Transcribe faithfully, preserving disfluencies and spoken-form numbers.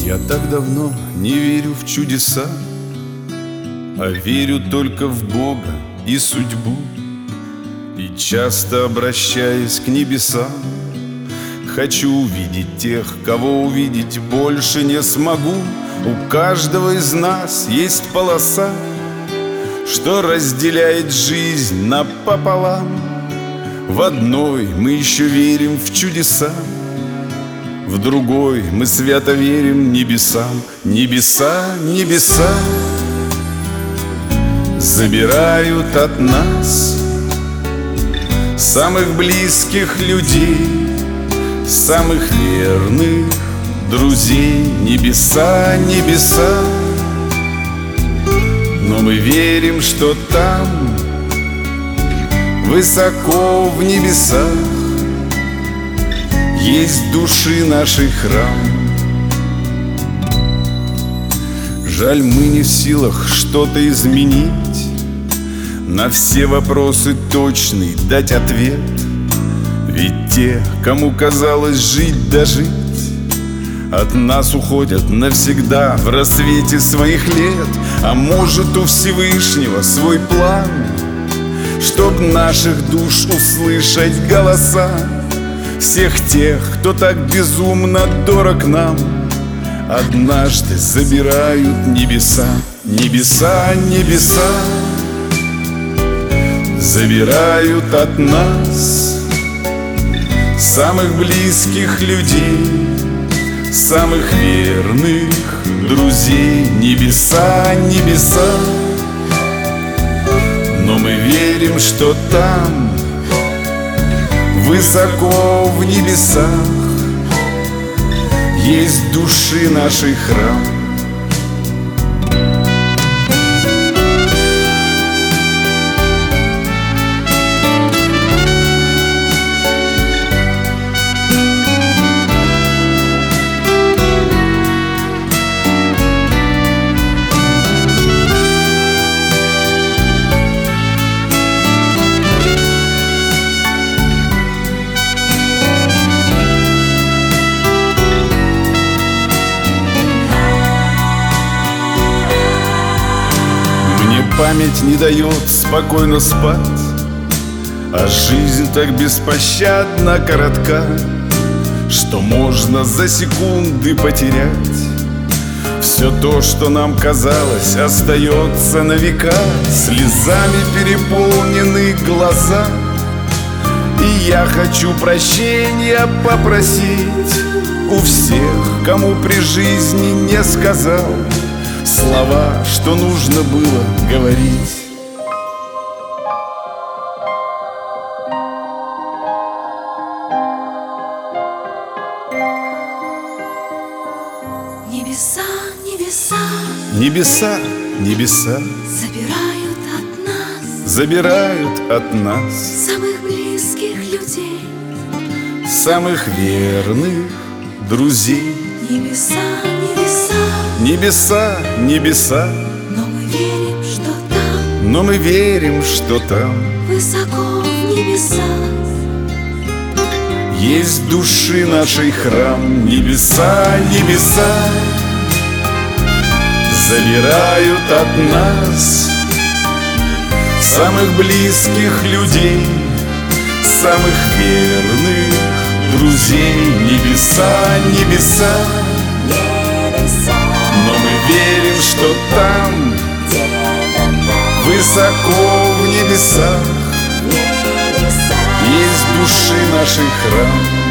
Я так давно не верю в чудеса, а верю только в Бога и судьбу. И часто, обращаясь к небесам, хочу увидеть тех, кого увидеть больше не смогу. У каждого из нас есть полоса, что разделяет жизнь напополам. В одной мы еще верим в чудеса, в другой мы свято верим небесам. Небеса, небеса забирают от нас самых близких людей, самых верных друзей. Небеса, небеса, но мы верим, что там, высоко в небесах, есть души нашей храм. Жаль, мы не в силах что-то изменить, на все вопросы точный дать ответ. Ведь те, кому казалось жить да жить, от нас уходят навсегда в рассвете своих лет. А может, у Всевышнего свой план, чтоб наших душ услышать голоса всех тех, кто так безумно дорог нам, однажды забирают небеса. Небеса, небеса забирают от нас самых близких людей, самых верных друзей. Небеса, небеса, но мы верим, что там, высоко в небесах, есть души нашей храм. Память не дает спокойно спать, а жизнь так беспощадно коротка, что можно за секунды потерять все то, что нам казалось, остается на века. Слезами переполнены глаза, и я хочу прощения попросить у всех, кому при жизни не сказал слова, что нужно было говорить. Небеса, небеса, небеса, небеса забирают от нас, забирают от нас самых близких людей, самых верных друзей. Небеса, небеса, небеса, небеса, но мы верим, что там, но мы верим, что там, высоко в небесах, есть души нашей храм. Небеса, небеса забирают от нас самых близких людей, самых верных друзей. Небеса, небеса, но мы верим, что там, высоко в небесах, есть души нашей храм.